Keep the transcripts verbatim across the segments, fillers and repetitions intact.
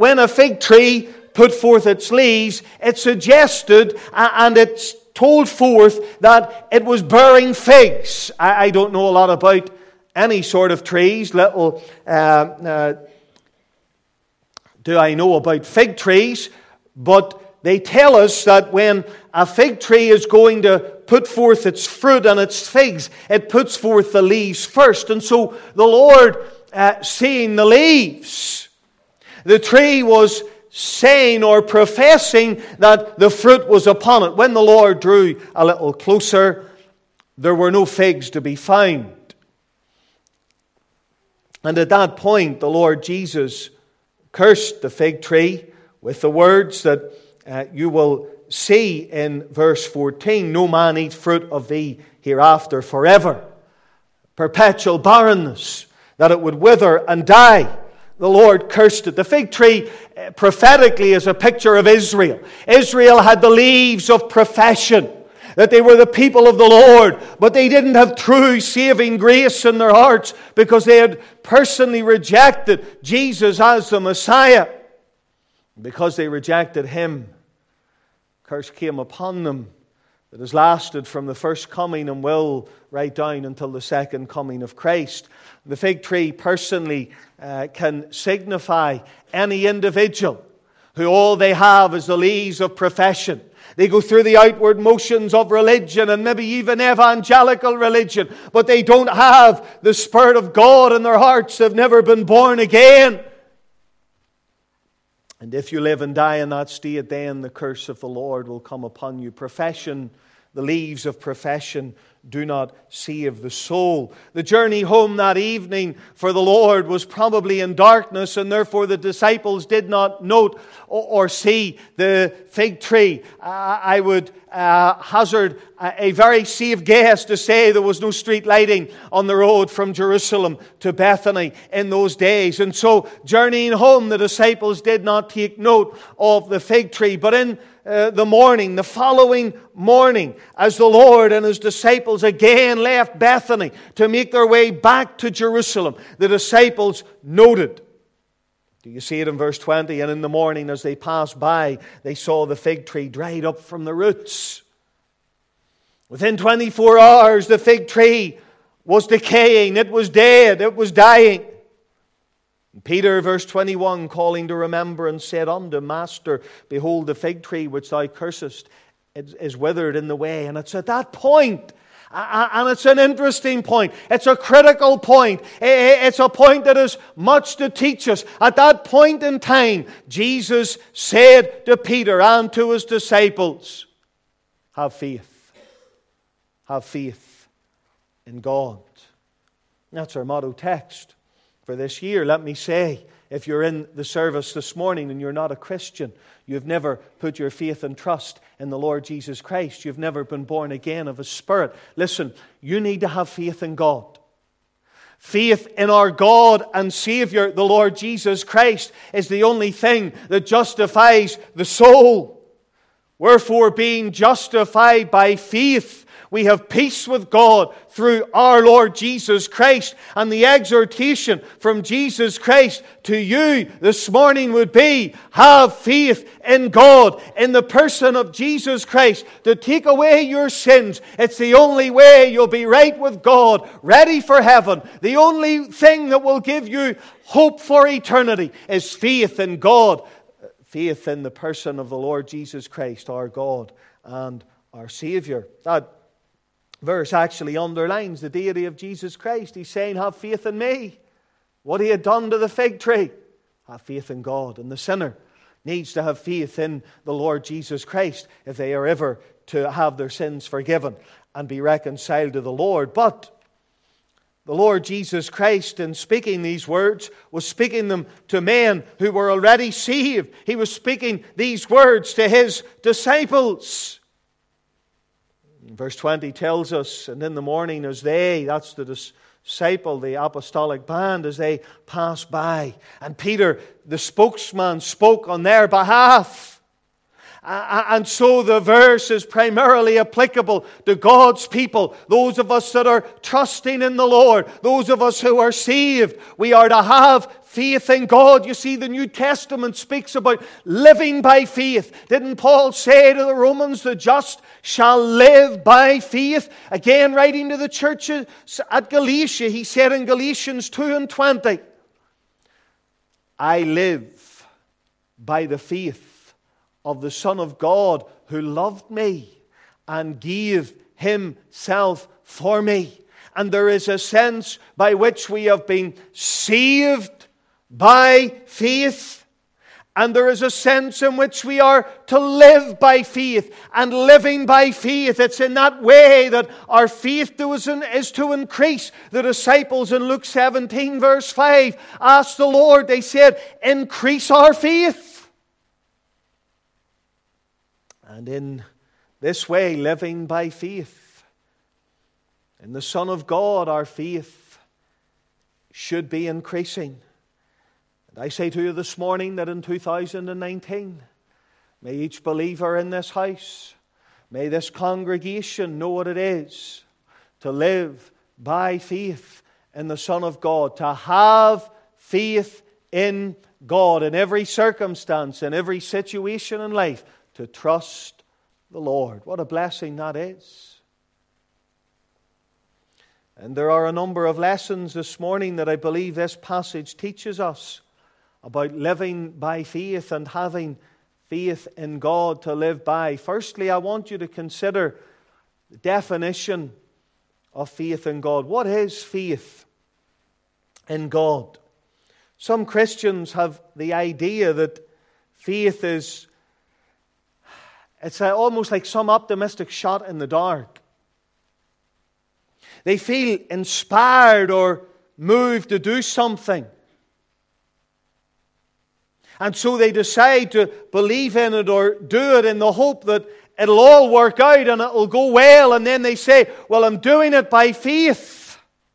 when a fig tree put forth its leaves, it suggested and it's told forth that it was bearing figs. I, I don't know a lot about any sort of trees. Little uh, uh, do I know about fig trees, but they tell us that when a fig tree is going to put forth its fruit and its figs, it puts forth the leaves first. And so the Lord, uh, seeing the leaves, the tree was saying or professing that the fruit was upon it. When the Lord drew a little closer, there were no figs to be found. And at that point, the Lord Jesus cursed the fig tree with the words that uh, you will see in verse fourteen, "No man eat fruit of thee hereafter forever." Perpetual barrenness, that it would wither and die. The Lord cursed it. The fig tree uh, prophetically is a picture of Israel. Israel had the leaves of profession, that they were the people of the Lord, but they didn't have true saving grace in their hearts because they had personally rejected Jesus as the Messiah. Because they rejected Him, curse came upon them that has lasted from the first coming and will right down until the second coming of Christ. The fig tree personally uh, can signify any individual who all they have is the leaves of profession. They go through the outward motions of religion and maybe even evangelical religion, but they don't have the Spirit of God in their hearts. They've never been born again. And if you live and die in that state, then the curse of the Lord will come upon you. Profession, the leaves of profession, do not save the soul. The journey home that evening for the Lord was probably in darkness, and therefore the disciples did not note or see the fig tree. I would uh, hazard a very safe guess to say there was no street lighting on the road from Jerusalem to Bethany in those days. And so, journeying home, the disciples did not take note of the fig tree. But in Uh, the morning, the following morning, as the Lord and His disciples again left Bethany to make their way back to Jerusalem, the disciples noted. Do you see it in verse twenty? "And in the morning as they passed by, they saw the fig tree dried up from the roots." Within twenty-four hours, the fig tree was decaying. It was dead. It was dying. Peter, verse twenty-one, calling to remembrance, said unto him, "Master, behold, the fig tree which thou cursest is withered in the way." And it's at that point, and it's an interesting point, it's a critical point, it's a point that has much to teach us. At that point in time, Jesus said to Peter and to His disciples, "Have faith. Have faith in God." That's our motto text for this year. Let me say, if you're in the service this morning and you're not a Christian, you've never put your faith and trust in the Lord Jesus Christ, you've never been born again of His Spirit, listen, you need to have faith in God. Faith in our God and Savior, the Lord Jesus Christ, is the only thing that justifies the soul. Wherefore, being justified by faith, we have peace with God through our Lord Jesus Christ. And the exhortation from Jesus Christ to you this morning would be, have faith in God, in the person of Jesus Christ, to take away your sins. It's the only way you'll be right with God, ready for heaven. The only thing that will give you hope for eternity is faith in God. Faith in the person of the Lord Jesus Christ, our God and our Savior. That verse actually underlines the deity of Jesus Christ. He's saying, have faith in me. What He had done to the fig tree. Have faith in God. And the sinner needs to have faith in the Lord Jesus Christ if they are ever to have their sins forgiven and be reconciled to the Lord. But the Lord Jesus Christ, in speaking these words, was speaking them to men who were already saved. He was speaking these words to His disciples. Verse twenty tells us, and in the morning as they, that's the disciple, the apostolic band, as they passed by, and Peter, the spokesman, spoke on their behalf. Uh, and so the verse is primarily applicable to God's people, those of us that are trusting in the Lord, those of us who are saved. We are to have faith in God. You see, the New Testament speaks about living by faith. Didn't Paul say to the Romans, the just shall live by faith? Again, writing to the churches at Galatia, he said in Galatians two and twenty, I live by the faith of the Son of God who loved me and gave himself for me. And there is a sense by which we have been saved by faith. And there is a sense in which we are to live by faith. And living by faith, it's in that way that our faith is to increase. The disciples in Luke seventeen verse five asked the Lord, they said, increase our faith. And in this way, living by faith, in the Son of God, our faith should be increasing. And I say to you this morning that in two thousand nineteen, may each believer in this house, may this congregation know what it is to live by faith in the Son of God, to have faith in God in every circumstance, in every situation in life, to trust the Lord. What a blessing that is. And there are a number of lessons this morning that I believe this passage teaches us about living by faith and having faith in God to live by. Firstly, I want you to consider the definition of faith in God. What is faith in God? Some Christians have the idea that faith is It's almost like some optimistic shot in the dark. They feel inspired or moved to do something. And so they decide to believe in it or do it in the hope that it'll all work out and it'll go well. And then they say, well, I'm doing it by faith.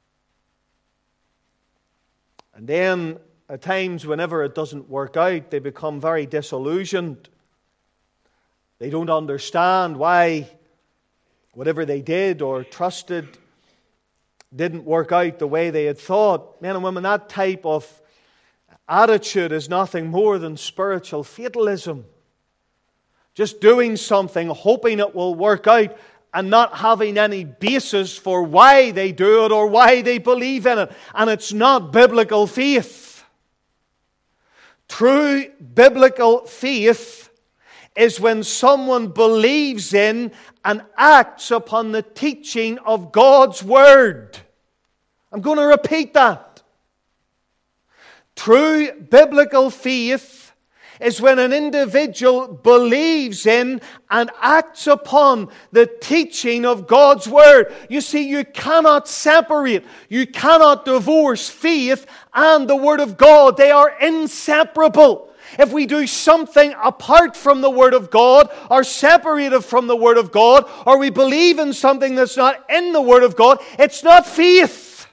And then at times, whenever it doesn't work out, they become very disillusioned. They don't understand why whatever they did or trusted didn't work out the way they had thought. Men and women, that type of attitude is nothing more than spiritual fatalism. Just doing something, hoping it will work out, and not having any basis for why they do it or why they believe in it. And it's not biblical faith. True biblical faith is when someone believes in and acts upon the teaching of God's Word. I'm going to repeat that. True biblical faith is when an individual believes in and acts upon the teaching of God's Word. You see, you cannot separate, you cannot divorce faith and the Word of God. They are inseparable. If we do something apart from the Word of God, or separated from the Word of God, or we believe in something that's not in the Word of God, it's not faith.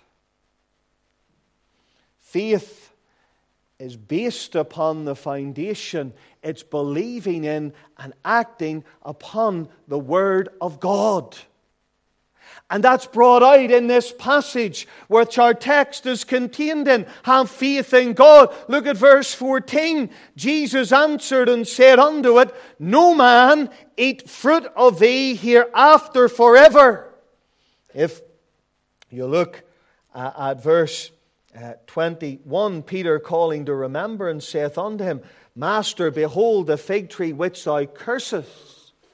Faith is based upon the foundation. It's believing in and acting upon the Word of God. And that's brought out in this passage which our text is contained in. Have faith in God. Look at verse fourteen. Jesus answered and said unto it, no man eat fruit of thee hereafter forever. If you look uh, at verse uh, twenty-one, Peter calling to remembrance saith unto him, Master, behold the fig tree which thou cursest.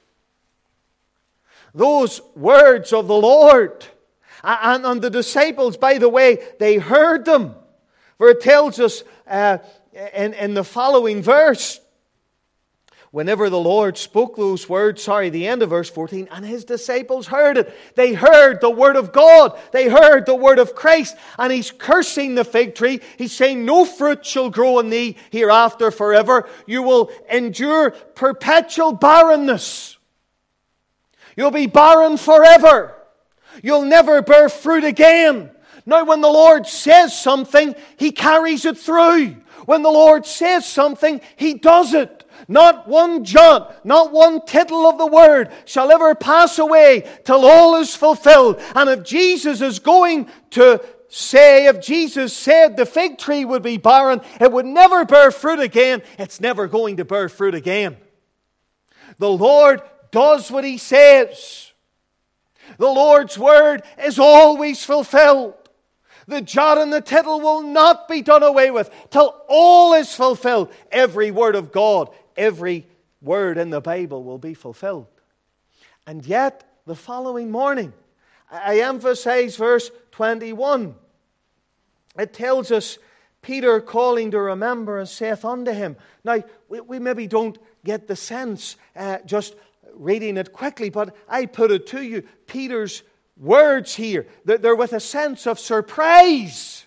Those words of the Lord. And, and the disciples, by the way, they heard them. For it tells us uh, in, in the following verse, whenever the Lord spoke those words, sorry, the end of verse fourteen, and His disciples heard it. They heard the Word of God. They heard the Word of Christ. And He's cursing the fig tree. He's saying, no fruit shall grow in thee hereafter forever. You will endure perpetual barrenness. You'll be barren forever. You'll never bear fruit again. Now, when the Lord says something, He carries it through. When the Lord says something, He does it. Not one jot, not one tittle of the word shall ever pass away till all is fulfilled. And if Jesus is going to say, if Jesus said the fig tree would be barren, it would never bear fruit again, it's never going to bear fruit again. The Lord does what He says. The Lord's word is always fulfilled. The jot and the tittle will not be done away with till all is fulfilled. Every word of God, every word in the Bible will be fulfilled. And yet, the following morning, I emphasize verse twenty-one. It tells us, Peter calling to remember and saith unto him. Now, we, we maybe don't get the sense uh, just reading it quickly, but I put it to you, Peter's words here, they're with a sense of surprise.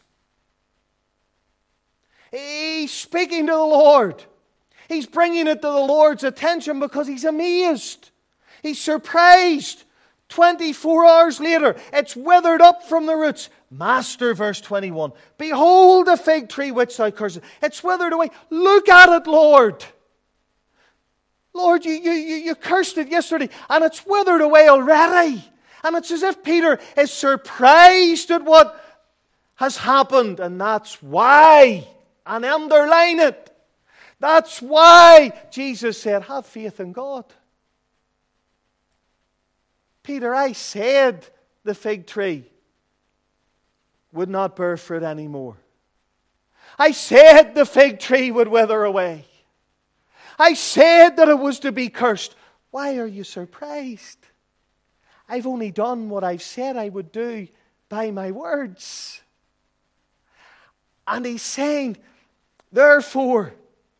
He's speaking to the Lord. He's bringing it to the Lord's attention because he's amazed. He's surprised. twenty-four hours later, it's withered up from the roots. Master, verse twenty-one, behold the fig tree which thou cursed. It's withered away. Look at it, Lord. Lord, you, you, you cursed it yesterday and it's withered away already. And it's as if Peter is surprised at what has happened. And that's why, and underline it, that's why Jesus said, have faith in God. Peter, I said the fig tree would not bear fruit anymore. I said the fig tree would wither away. I said that it was to be cursed. Why are you surprised? I've only done what I've said I would do by my words. And he's saying, therefore,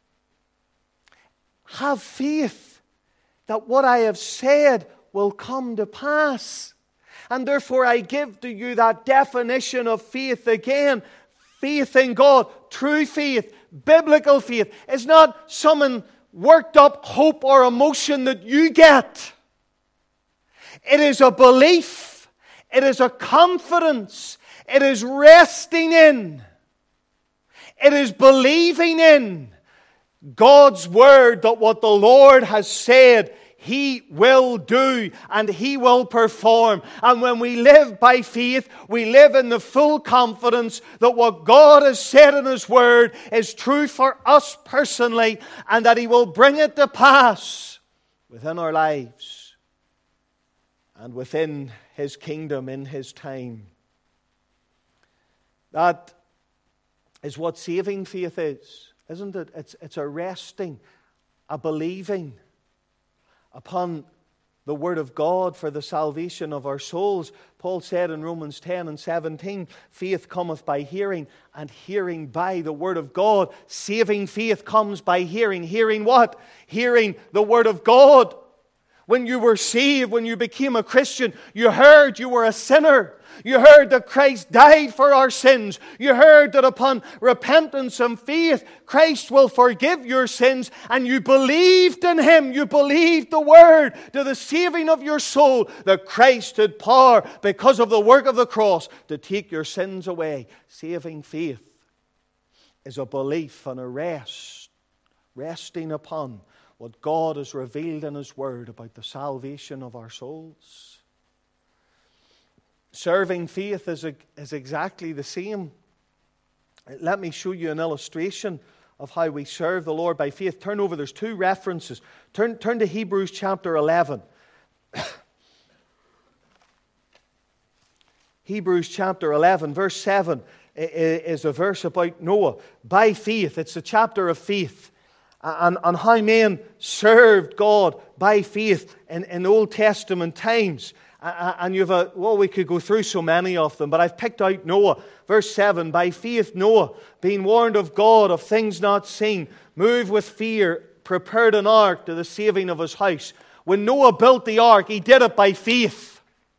have faith that what I have said will come to pass. And therefore I give to you that definition of faith again. Faith in God, true faith, biblical faith, is not some worked up hope or emotion that you get. It is a belief. It is a confidence. It is resting in. It is believing in God's word that what the Lord has said, He will do and He will perform. And when we live by faith, we live in the full confidence that what God has said in His word is true for us personally and that He will bring it to pass within our lives and within His kingdom in His time. That is what saving faith is, isn't it? It's, it's a resting, a believing upon the Word of God for the salvation of our souls. Paul said in Romans ten and seventeen, faith cometh by hearing, and hearing by the Word of God. Saving faith comes by hearing. Hearing what? Hearing the Word of God. When you were saved, when you became a Christian, you heard you were a sinner. You heard that Christ died for our sins. You heard that upon repentance and faith, Christ will forgive your sins. And you believed in Him. You believed the Word to the saving of your soul, that Christ had power because of the work of the cross to take your sins away. Saving faith is a belief and a rest, resting upon what God has revealed in His Word about the salvation of our souls. Serving faith is, a, is exactly the same. Let me show you an illustration of how we serve the Lord by faith. Turn over, there's two references. Turn, turn to Hebrews chapter eleven. Hebrews chapter eleven, verse seven is a verse about Noah. By faith, it's a chapter of faith. And, and how men served God by faith in, in Old Testament times. And you've a, well, we could go through so many of them, but I've picked out Noah. Verse seven, by faith Noah, being warned of God of things not seen, moved with fear, prepared an ark to the saving of his house. When Noah built the ark, he did it by faith.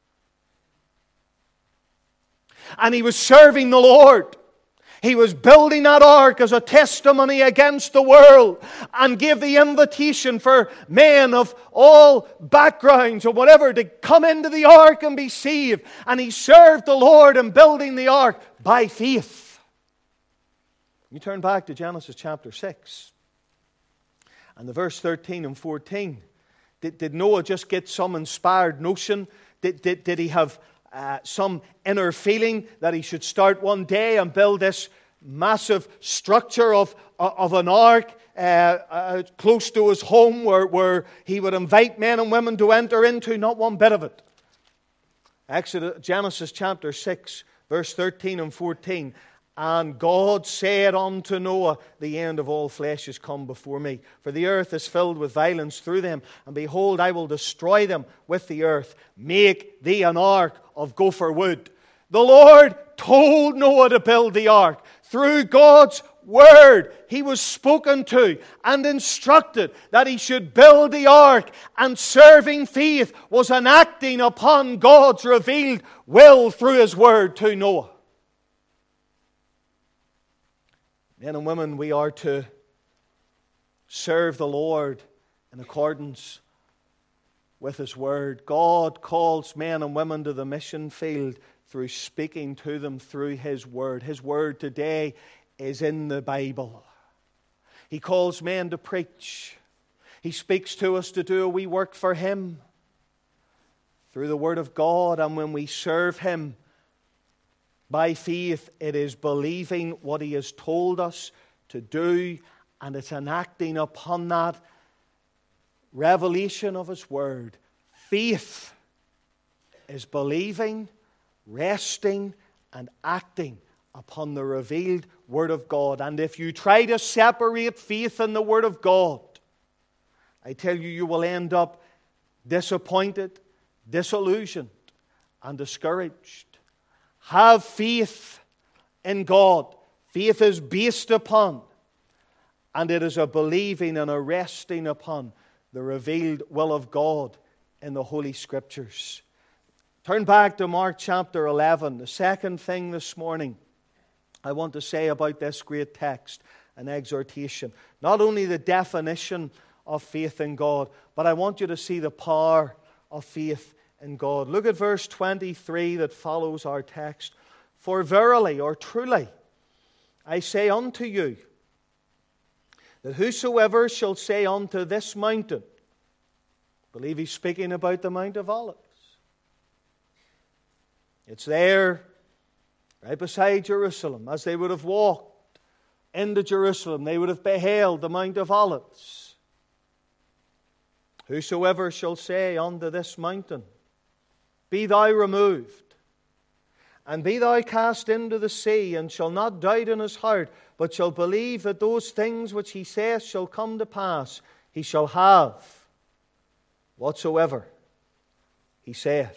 And he was serving the Lord. He was building that ark as a testimony against the world and gave the invitation for men of all backgrounds or whatever to come into the ark and be saved. And he served the Lord in building the ark by faith. You turn back to Genesis chapter six and the verse thirteen and fourteen. Did, did Noah just get some inspired notion? Did, did, did he have uh, some inner feeling that he should start one day and build this massive structure of, of an ark uh, uh, close to his home where, where he would invite men and women to enter into? Not one bit of it. Exodus, Genesis chapter six, verse thirteen and fourteen. And God said unto Noah, the end of all flesh is come before me. For the earth is filled with violence through them. And behold, I will destroy them with the earth. Make thee an ark of gopher wood. The Lord told Noah to build the ark. Through God's word, he was spoken to and instructed that he should build the ark. And serving faith was an acting upon God's revealed will through his word to Noah. Men and women, we are to serve the Lord in accordance with His Word. God calls men and women to the mission field through speaking to them through His Word. His Word today is in the Bible. He calls men to preach. He speaks to us to do a wee work for Him through the Word of God. And when we serve Him by faith, it is believing what He has told us to do, and it's an acting upon that revelation of His Word. Faith is believing, resting, and acting upon the revealed Word of God. And if you try to separate faith and the Word of God, I tell you, you will end up disappointed, disillusioned, and discouraged. Have faith in God. Faith is based upon, and it is a believing and a resting upon the revealed will of God in the Holy Scriptures. Turn back to Mark chapter eleven. The second thing this morning I want to say about this great text and exhortation. Not only the definition of faith in God, but I want you to see the power of faith in God. Look at verse twenty-three that follows our text. For verily, or truly, I say unto you, that whosoever shall say unto this mountain, I believe he's speaking about the Mount of Olives. It's there, right beside Jerusalem. As they would have walked into Jerusalem, they would have beheld the Mount of Olives. Whosoever shall say unto this mountain, be thou removed, and be thou cast into the sea, and shall not doubt in his heart, but shall believe that those things which he saith shall come to pass, he shall have whatsoever he saith.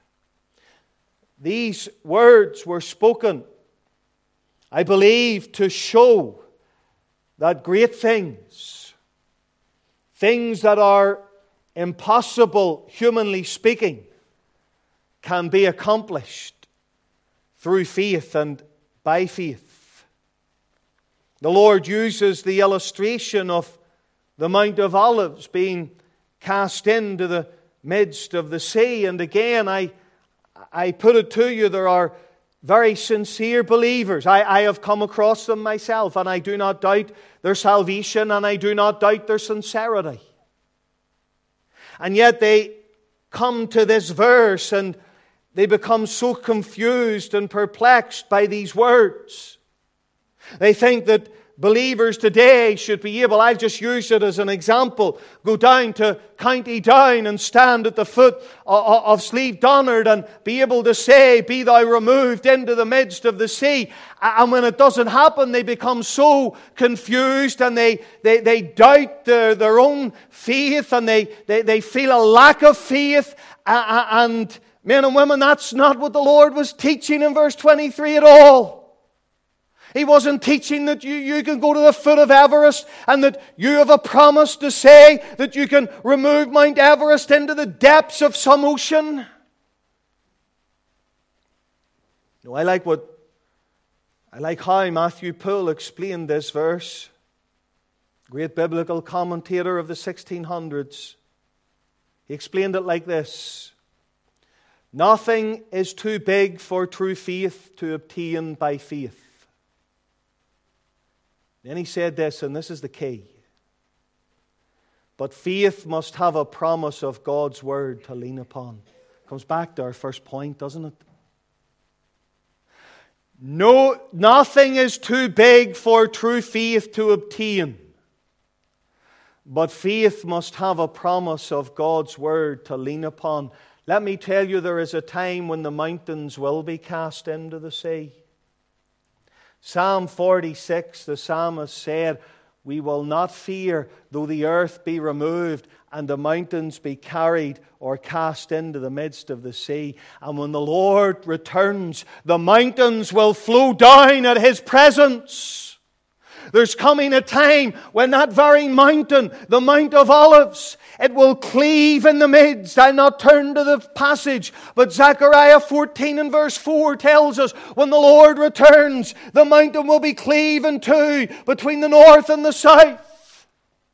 These words were spoken, I believe, to show that great things, things that are impossible, humanly speaking, can be accomplished through faith and by faith. The Lord uses the illustration of the Mount of Olives being cast into the midst of the sea. And again, I, I put it to you, there are very sincere believers. I, I have come across them myself, and I do not doubt their salvation, and I do not doubt their sincerity. And yet they come to this verse and they become so confused and perplexed by these words. They think that believers today should be able, I've just used it as an example, go down to County Down and stand at the foot of Slieve Donard and be able to say, be thou removed into the midst of the sea. And when it doesn't happen, they become so confused and they, they, they doubt their, their own faith, and they, they, they feel a lack of faith. And men and women, that's not what the Lord was teaching in verse twenty-three at all. He wasn't teaching that you, you can go to the foot of Everest and that you have a promise to say that you can remove Mount Everest into the depths of some ocean. No, I like what I like how Matthew Poole explained this verse. Great biblical commentator of the sixteen hundreds. He explained it like this: nothing is too big for true faith to obtain by faith. Then he said this, and this is the key. But faith must have a promise of God's word to lean upon. Comes back to our first point, doesn't it? No, nothing is too big for true faith to obtain. But faith must have a promise of God's word to lean upon. Let me tell you, there is a time when the mountains will be cast into the sea. Psalm forty-six, the psalmist said, "We will not fear though the earth be removed and the mountains be carried or cast into the midst of the sea." And when the Lord returns, the mountains will flow down at His presence. There's coming a time when that very mountain, the Mount of Olives, it will cleave in the midst. I'll not turn to the passage, but Zechariah fourteen and verse four tells us when the Lord returns, the mountain will be cleaved in two between the north and the south.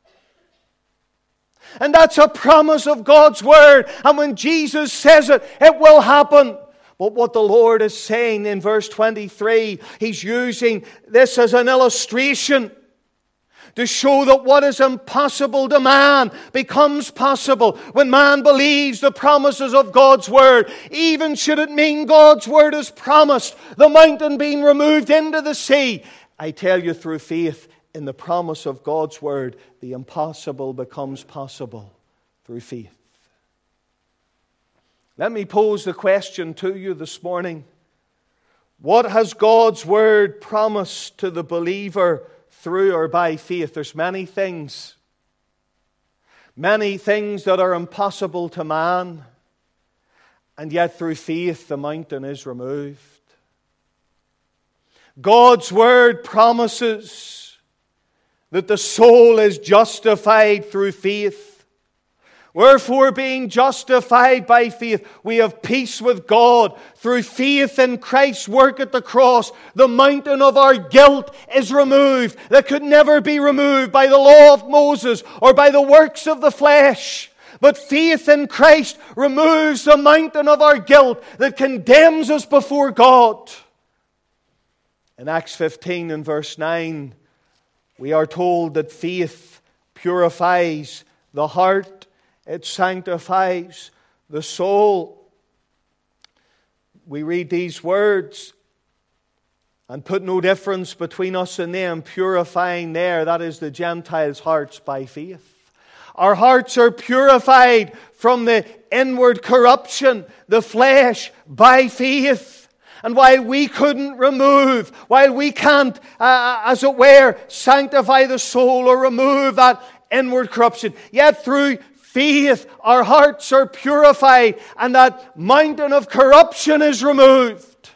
And that's a promise of God's word. And when Jesus says it, it will happen. But what the Lord is saying in verse twenty-three, He's using this as an illustration to show that what is impossible to man becomes possible when man believes the promises of God's word. Even should it mean God's word is promised, the mountain being removed into the sea. I tell you, through faith in the promise of God's word, the impossible becomes possible through faith. Let me pose the question to you this morning. What has God's word promised to the believer through or by faith? There's many things. Many things that are impossible to man. And yet through faith the mountain is removed. God's word promises that the soul is justified through faith. Wherefore, being justified by faith, we have peace with God through faith in Christ's work at the cross. The mountain of our guilt is removed, that could never be removed by the law of Moses or by the works of the flesh. But faith in Christ removes the mountain of our guilt that condemns us before God. In Acts fifteen and verse nine, we are told that faith purifies the heart. It sanctifies the soul. We read these words and put no difference between us and them, purifying there, that is the Gentiles' hearts, by faith. Our hearts are purified from the inward corruption, the flesh, by faith. And while we couldn't remove, while we can't, uh, as it were, sanctify the soul or remove that inward corruption, yet through faith, our hearts are purified and that mountain of corruption is removed.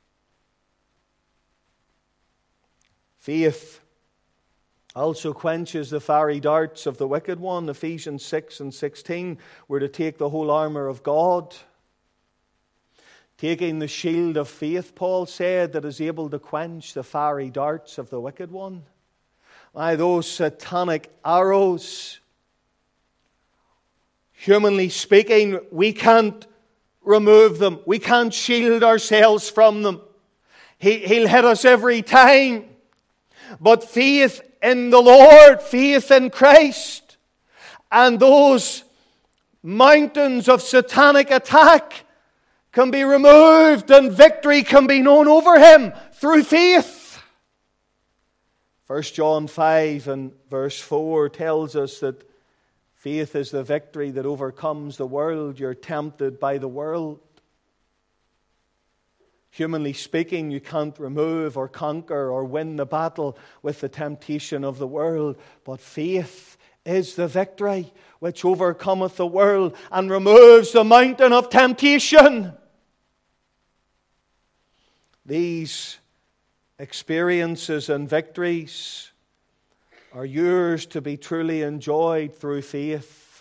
Faith also quenches the fiery darts of the wicked one. Ephesians six and sixteen, we're to take the whole armour of God. Taking the shield of faith, Paul said, that is able to quench the fiery darts of the wicked one. Why, those satanic arrows, humanly speaking, we can't remove them. We can't shield ourselves from them. He, he'll hit us every time. But faith in the Lord, faith in Christ, and those mountains of satanic attack can be removed and victory can be known over Him through faith. First John five and verse four tells us that faith is the victory that overcomes the world. You're tempted by the world. Humanly speaking, you can't remove or conquer or win the battle with the temptation of the world. But faith is the victory which overcometh the world and removes the mountain of temptation. These experiences and victories are yours to be truly enjoyed through faith.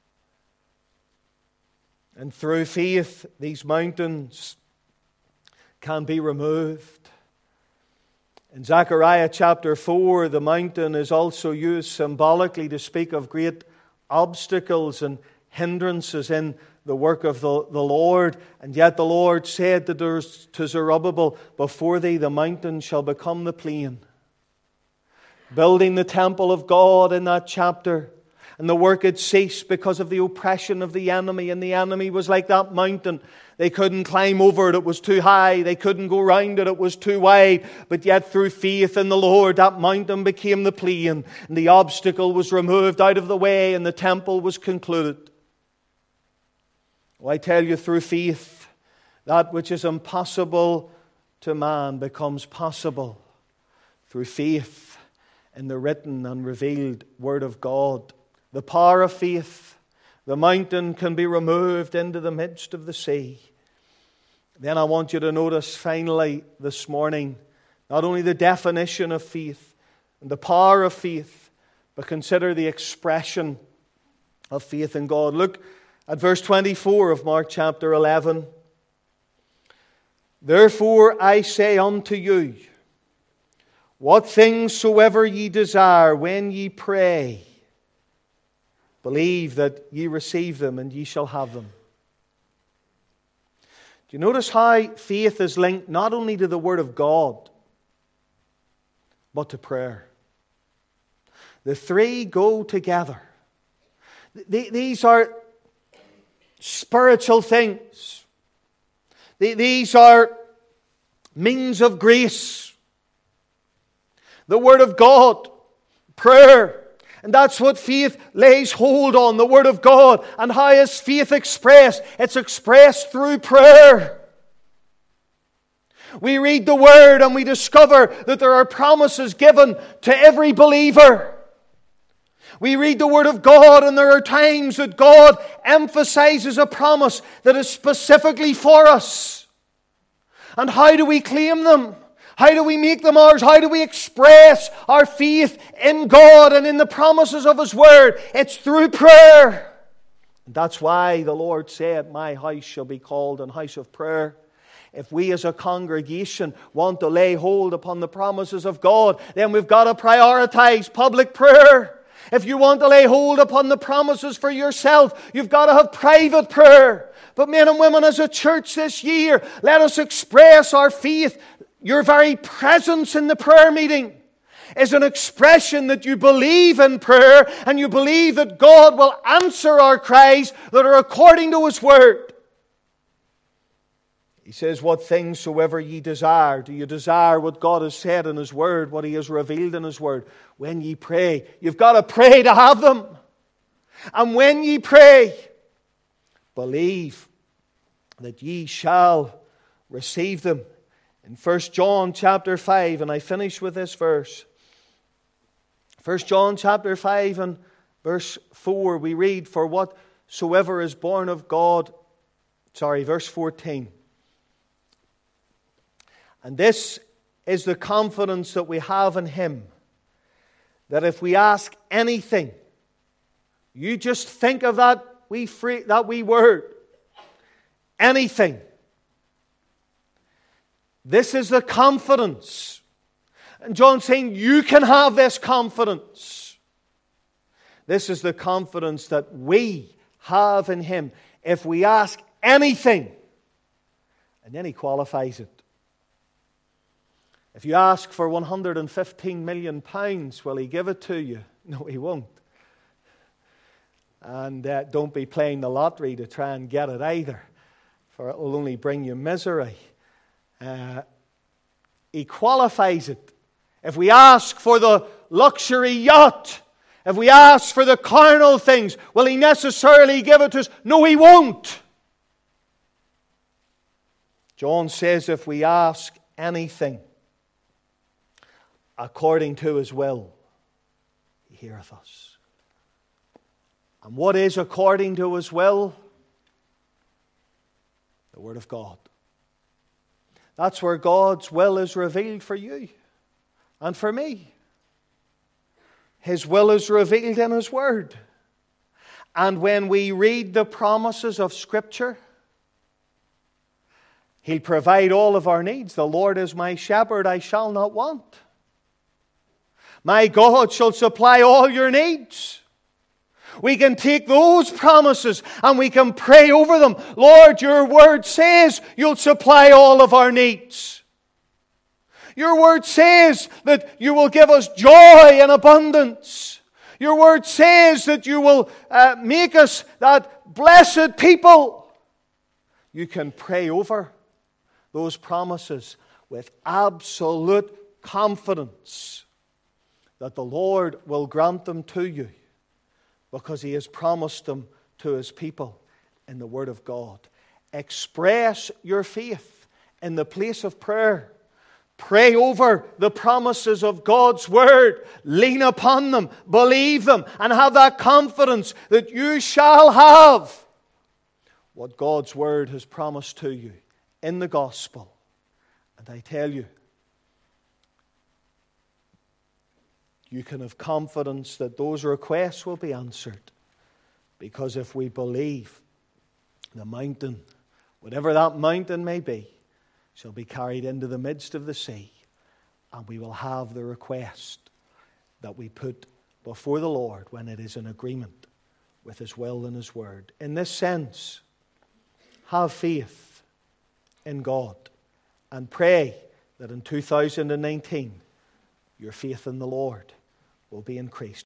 And through faith, these mountains can be removed. In Zechariah chapter four, the mountain is also used symbolically to speak of great obstacles and hindrances in the work of the, the Lord. And yet the Lord said to Zerubbabel, "Before thee the mountain shall become the plain." building the temple of God in that chapter. And the work had ceased because of the oppression of the enemy. And the enemy was like that mountain. They couldn't climb over it. It was too high. They couldn't go round it. It was too wide. But yet through faith in the Lord, that mountain became the plain. And the obstacle was removed out of the way. And the temple was concluded. Well, I tell you, through faith, that which is impossible to man becomes possible. Through faith in the written and revealed Word of God. The power of faith, the mountain can be removed into the midst of the sea. Then I want you to notice finally this morning, not only the definition of faith and the power of faith, but consider the expression of faith in God. Look at verse twenty-four of Mark chapter eleven. Therefore I say unto you, what things soever ye desire when ye pray, believe that ye receive them, and ye shall have them. Do you notice how faith is linked not only to the Word of God, but to prayer? The three go together. These are spiritual things. These are means of grace. The Word of God, prayer. And that's what faith lays hold on, the Word of God. And how is faith expressed? It's expressed through prayer. We read the Word and we discover that there are promises given to every believer. We read the Word of God and there are times that God emphasizes a promise that is specifically for us. And how do we claim them? How do we make them ours? How do we express our faith in God and in the promises of His Word? It's through prayer. And that's why the Lord said, my house shall be called an house of prayer. If we as a congregation want to lay hold upon the promises of God, then we've got to prioritize public prayer. If you want to lay hold upon the promises for yourself, you've got to have private prayer. But men and women, as a church this year, let us express our faith. Your very presence in the prayer meeting is an expression that you believe in prayer and you believe that God will answer our cries that are according to His Word. He says, what things soever ye desire. Do you desire what God has said in His Word, what He has revealed in His Word? When ye pray, you've got to pray to have them. And when ye pray, believe that ye shall receive them. In First John chapter five, and I finish with this verse. First John chapter five and verse four, we read, for whatsoever is born of God, sorry, verse fourteen. And this is the confidence that we have in Him, that if we ask anything, you just think of that wee, free, that wee word, anything. This is the confidence. And John's saying you can have this confidence. This is the confidence that we have in Him if we ask anything. And then he qualifies it. If you ask for one hundred fifteen million pounds, will He give it to you? No, He won't. And uh, don't be playing the lottery to try and get it either, for it will only bring you misery. Uh, he qualifies it. If we ask for the luxury yacht, if we ask for the carnal things, will He necessarily give it to us? No, He won't. John says if we ask anything according to His will, He heareth us. And what is according to His will? The Word of God. That's where God's will is revealed for you and for me. His will is revealed in His Word. And when we read the promises of Scripture, He'll provide all of our needs. The Lord is my shepherd, I shall not want. My God shall supply all your needs. We can take those promises and we can pray over them. Lord, your word says you'll supply all of our needs. Your word says that you will give us joy in abundance. Your word says that you will uh, make us that blessed people. You can pray over those promises with absolute confidence that the Lord will grant them to you, because He has promised them to His people in the Word of God. Express your faith in the place of prayer. Pray over the promises of God's Word. Lean upon them, believe them, and have that confidence that you shall have what God's Word has promised to you in the gospel. And I tell you, you can have confidence that those requests will be answered. Because if we believe, the mountain, whatever that mountain may be, shall be carried into the midst of the sea. And we will have the request that we put before the Lord when it is in agreement with His will and His word. In this sense, have faith in God and pray that in two thousand nineteen your faith in the Lord will be increased.